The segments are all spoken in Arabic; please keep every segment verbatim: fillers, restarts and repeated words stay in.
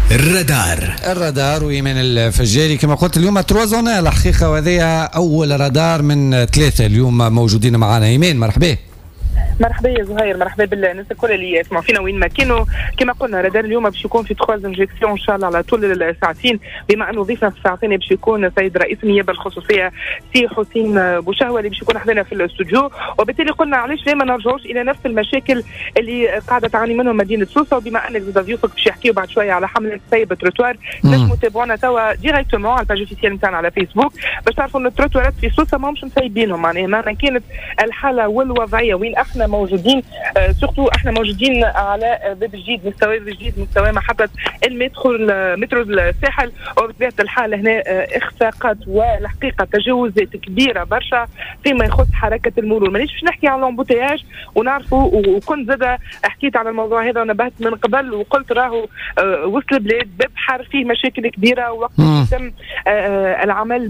الرادار الرادار وإيمان الفجاري. كما قلت اليوم تروازونا الحقيقة، وهذه أول رادار من ثلاثة اليوم موجودين معنا. إيمان مرحبا. مرحبا يا زهير، مرحبا بالناس الكل اللي يسمعوا فينا وين ما كانوا. كما قلنا رادار اليوم باش يكون في تخواز انجكسيون ان شاء الله على طول الساعتين، بما انه ضيفنا في الساعتين باش يكون السيد رئيس النيابه الخصوصيه سي حسين بوشهوه اللي باش يكون حضرنا في الاستوديو، وبالتالي قلنا علاش ليه ما نرجعوش الى نفس المشاكل اللي قاعده تعاني منهم مدينه سوسه. وبما انك زاد ضيوفك باش يحكيوا بعد شويه على حمله سيب التروتوار، نجموا تابعونا توا ديريكتومون على الباج اوفيسيال نتاعنا على فيسبوك باش تعرفوا ان التروتوارات في سوسه ماهمش مسيبينهم، معناها مهما كانت الحاله والوضعيه وين احنا موجودين. آه سورتو احنا موجودين على باب جديد، مستوى باب جديد، مستوى محطه المترو المترو الساحل، وبطبيعه الحال هنا آه اخفاقات والحقيقه تجاوزات كبيره برشا فيما يخص حركه المرور. مانيش باش نحكي على لومبوتياج ونعرفوا، وكنت زاده حكيت على الموضوع هذا ونبهت من قبل وقلت راهو آه وسط البلاد ببحر فيه مشاكل كبيره، وقت يتم آه العمل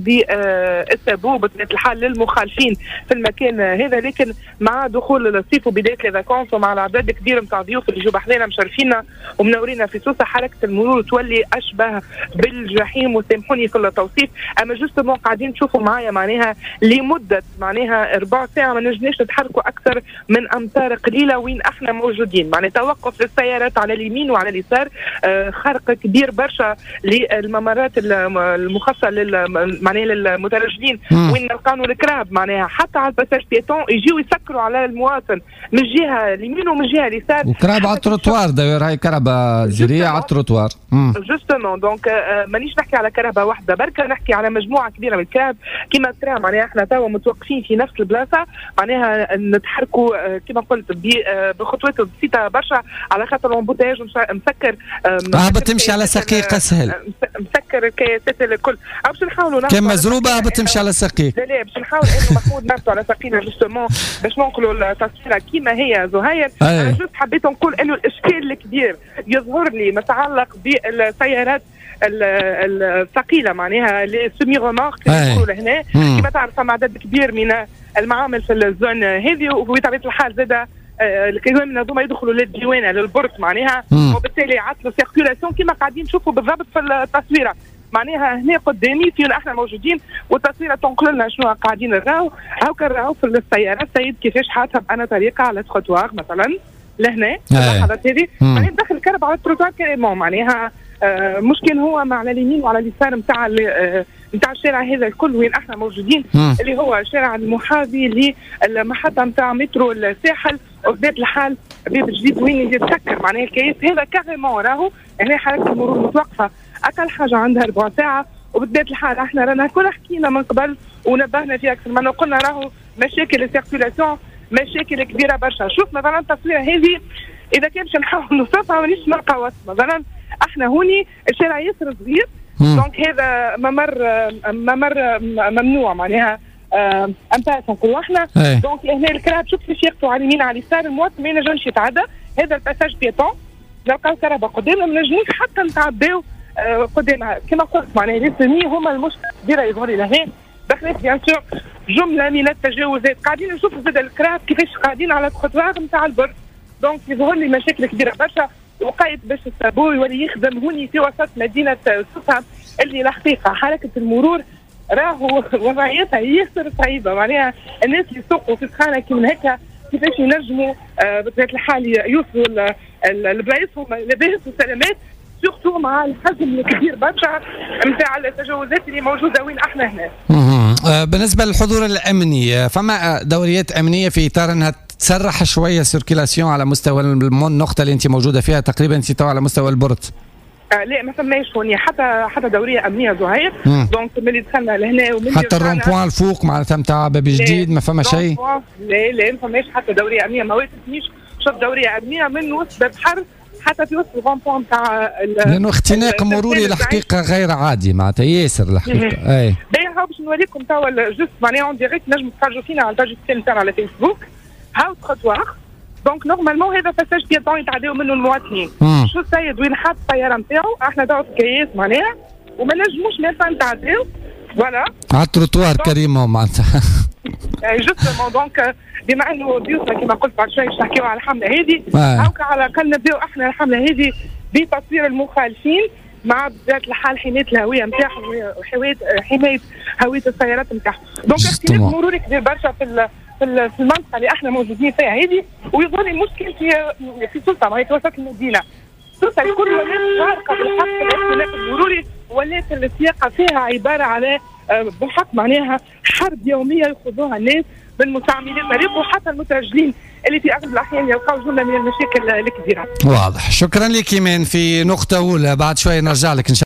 بالسابو بطبيعه الحال للمخالفين في المكان هذا. لكن مع دخول الصيف وبدايه لي فاكونس ومع العدد كبير نتاع ضيوف اللي يجوا بحذانا مشرفينا ومنورينا في سوسه، حركه المرور تولي اشبه بالجحيم، وسامحوني في التوصيف. اما جوستومون قاعدين تشوفوا معايا معناها لمده معناها ربع ساعه ما نجمناش نتحركوا اكثر من امتار قليله وين احنا موجودين، معناها توقف للسيارات على اليمين وعلى اليسار، آه خرق كبير برشا للممرات المخصصه لل معناها للمترجلين وين نلقاو الكراب، معناها حتى على الباساج بيتون يجيو يسكروا على المواطن من جهه اليمين ومن جهه اليسار، وكراب على التروتوار. داير هاي كربه جريه على التروتوار جوستومون. دونك آه مانيش نحكي على كربه واحده بركه، نحكي على مجموعه كبيره من الكراب كما ترى. معناها احنا توا متوقفين في نفس البلاصه، معناها نتحركوا آه كما قلت آه بخطوات بسيطه برشا على خاطر الامبوتاج مسكر. اه بتمشي على سقيق اسهل، مسكر الكياسات الكل. باش نحاولوا كم مزروبه بتمشي على سقيق. لا لا باش نحاول انه محمود نرتو على سقينا جوستومون باش ننقلوا التصويره كما هي زهير. انا جوست حبيت نقول انه الاشكال الكبير يظهر لي متعلق بالسيارات الثقيله، معناها لي سيمي رومارك اللي يدخلوا لهنا. كما تعرف فما عدد كبير من المعامل في الزون هذه، وبطبيعه الحال زاده الكيوان من هذوما يدخلوا للديوانه للبورت معناها، وبالتالي عطلوا سيركيولاسيون كما قاعدين نشوفوا بالضبط في التصويره. معناها هنا قدامي فينا احنا موجودين والتصويره تنقل لنا شنو قاعدين نراو. هاكا نراو في السياره السيد كيفاش حاطها بأنا طريقه على التروتوار مثلا لهنا في اللحظات هذه، معناها داخل الكرب على التروتوار كريمون. معناها آه مش كان هو مع على اليمين وعلى اليسار نتاع نتاع الشارع هذا الكل وين احنا موجودين، مم. اللي هو الشارع المحاذي للمحطه نتاع مترو الساحل، وبدايه الحال باب جديد وين يتسكر. معناها الكيس هذا كاريمون راهو هنا حركه المرور متوقفه اقل حاجه عندها ربع ساعه. وبدايه الحال احنا رانا كل حكينا من قبل ونبهنا فيها اكثر ما قلنا راهو مشاكل السيركيولاسيون مشاكل كبيره برشا. شوف مثلا التصويره هذه اذا كان باش نحاول نوصفها مانيش نلقى وصف. مثلا احنا هوني الشارع ياسر صغير، دونك هذا ممر ممر ممنوع معناها امباس نقولوا احنا. دونك هنا الكراب شوف كيف يقطعوا على اليمين على اليسار، المواطن ما ينجمش يتعدى. هذا الباساج بيتون نلقاو كهرباء قدامنا ما نجموش حتى نتعداو آه قدامها. كما قلت معناها لي سمي هما المشكله الكبيره يظهر لي لهنا. دخلت بيان سور جمله من التجاوزات، قاعدين نشوفوا زاد الكراب كيفاش قاعدين على الخطوات نتاع البر. دونك يظهر لي مشاكل كبيره برشا. وقايت باش السابو يولي يخدم هوني في وسط مدينه سوسه اللي الحقيقه حركه المرور راهو وضعيتها ياسر صعيبه. معناها الناس اللي يسوقوا في سخانه كيما هكا كيفاش ينجموا آه بطبيعه الحال يوصلوا لبلايصهم لاباس وسلامات، سورتو مع الحجم الكبير برشا نتاع التجاوزات اللي موجوده وين احنا هنا. آه بالنسبه للحضور الامني، فما دوريات امنيه في اطار انها تسرح شويه سيركيلاسيون على مستوى النقطه اللي انت موجوده فيها تقريبا انت على مستوى البورت؟ آه لا ما فماش هوني حتى حتى دوريه امنيه زهير. دونك ملي دخلنا لهنا ومن حتى الرومبوان الفوق معناتها نتاع باب جديد ما فما شيء؟ لا لا ما فماش حتى دوريه امنيه. ما وصلتنيش شوف دوريه امنيه من وسط باب حر حتى في وسط الرومبوان تاع لانه اختناق مروري الحقيقه غير عادي معناتها ياسر الحقيقه. اي باهي هاو باش نوريكم توا جوست معناها اون ديريكت نجموا تفرجوا فينا على الباج نتاعنا على فيسبوك. هاو تروتوار دونك نورمالمون هذا باساج بيتون يتعداو منه المواطنين. شو السيد وين حاط السياره نتاعو احنا توا في كياس معناها وما نجموش ميم نتعداو فوالا على التروتوار كريمه معناتها. جوستومون دونك بما انه ضيوفنا كما قلت بعد شوي باش نحكيو على الحمله هذه، هاكا على الاقل نبداو احنا الحمله هذه بتصوير المخالفين مع بطبيعه الحال حمايه الهويه نتاعهم وحمايه حمايه هويه السيارات نتاعهم. دونك اختلاف مروري كبير برشا في في المنطقه اللي احنا موجودين فيها هذه، ويظهر لي المشكل في في سلطه ما هي وسط المدينه. السلطه الكل ولات غارقه بالحق في الاختلاف المروري، ولات السياقه فيها عباره على بالحق معناها حرب يوميه يخوضوها الناس بالمستعملين الطريق وحتى المترجلين اللي في اغلب الاحيان يلقاو جمله من المشاكل الكبيره. واضح. شكرا لك ايمان. في نقطه اولى بعد شويه نرجع لك ان شاء الله.